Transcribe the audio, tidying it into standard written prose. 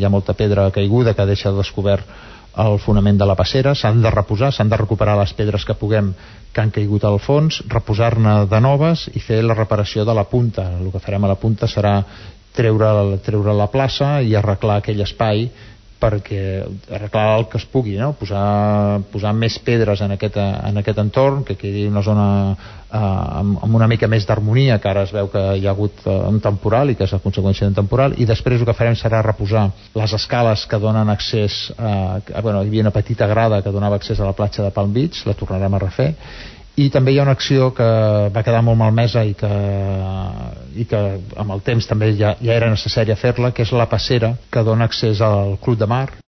Hi ha molta pedra caiguda que deixa descobert el fonament de la passera. S'han de reposar, s'han de recuperar les pedres que puguem que han caigut al fons, reposar-ne de noves i fer la reparació de la punta. El que farem a la punta serà treure la plaça i arreglar aquell espai, perquè arreglar el que es pugui, no? posar més pedres en aquest entorn, que quedi una zona amb una mica més d'harmonia, que ara es veu que hi ha hagut un temporal i que és la conseqüència d'un temporal, i després el que farem serà reposar les escales que donen accés hi havia una petita grada que donava accés a la platja de Palm Beach, la tornarem a refer. I també hi ha una acció que va quedar molt malmesa i que amb el temps també ja era necessària fer-la, que és la passera que dona accés al Club de Mar.